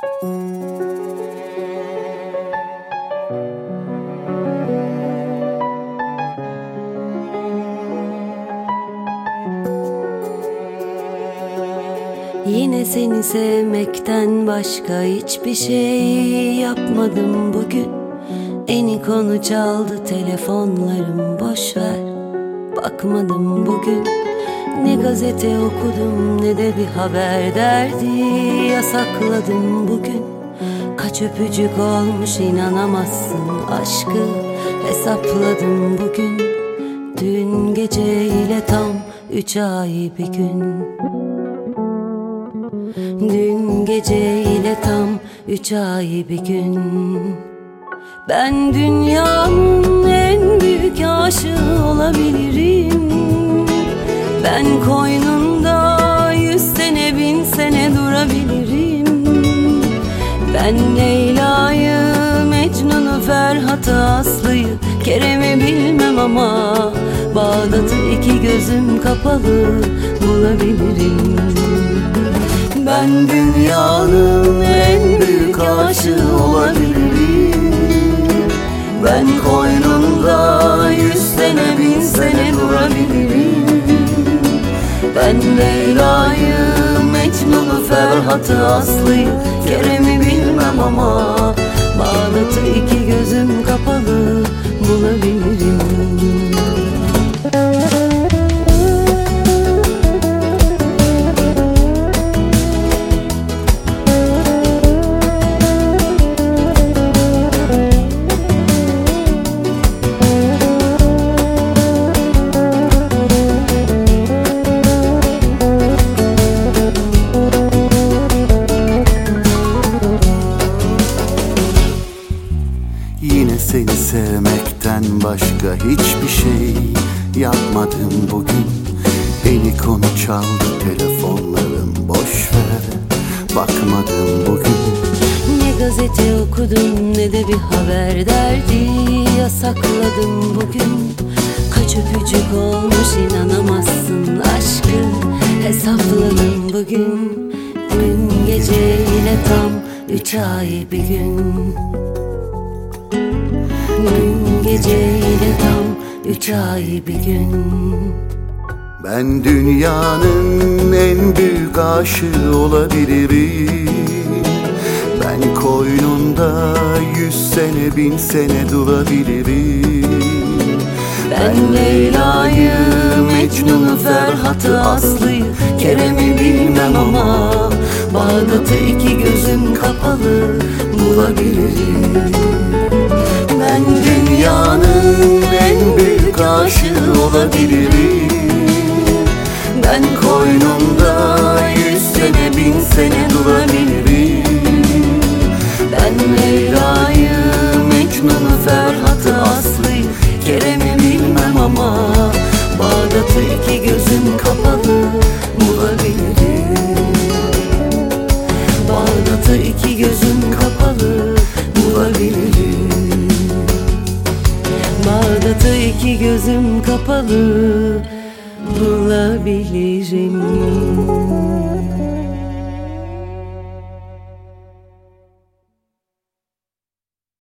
Yine seni sevmekten başka hiçbir şey yapmadım bugün. Eni konu çaldı telefonlarım, boşver, bakmadım bugün. Ne gazete okudum ne de bir haber derdi yasakladım bugün. Kaç öpücük olmuş inanamazsın, aşkı hesapladım bugün. Dün geceyle tam 3 ay bir gün. Dün geceyle tam 3 ay bir gün. Ben dünyanın en büyük aşığı olabilirim. Ben koynunda 100 sene 1000 sene durabilirim. Ben Leyla'yı, Mecnun'u, Ferhat'ı, Aslı'yı, Kerem'i bilmem ama Bağdat'ı iki gözüm kapalı bulabilirim. Ben dünyanın en büyük aşığı olabilirim. Ben koynunda 100 sene 1000 sene durabilirim. Ben Leyla'yı, Mecnun'u, Ferhat'ı, Aslı'yı, Kerem'i bilmem ama Bağdat'ı iki gözüm kapalı bulabilirim. Yine seni sevmekten başka hiçbir şey yapmadım bugün. Eni konu çaldı telefonlarım, boşver, bakmadım bugün. Ne gazete okudum ne de bir haber derdi yasakladım bugün. Kaç öpücük olmuş inanamazsın, aşkı hesapladım bugün. Dün geceyle tam 3 ay bir gün. Dün geceyle tam 3 ay bir gün. Ben dünyanın en büyük aşığı olabilirim. Ben koynunda 100 sene 1000 sene durabilirim. Ben Leyla'yı, Mecnun'u, Ferhat'ı, Aslı'yı, Kerem'i bilmem ama Bağdat'ı iki gözüm kapalı bulabilirim. Ben dünyanın en büyük aşığı olabilirim. Ben koynumda 100 sene 1000 sene durabilirim. Ben Leyla'yı, Mecnun'u, Ferhat'ı, Aslı'yı, Kerem'i bilmem ama Bağdat'ı iki gözüm kapalı bulabilirim. Bağdat'ı iki gözüm kapalı bulabilirim. Bağdat'ı iki gözüm kapalı bulabilirim.